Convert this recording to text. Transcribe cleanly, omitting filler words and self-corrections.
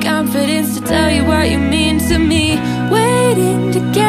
confidence to tell you what you mean to me. Waiting to get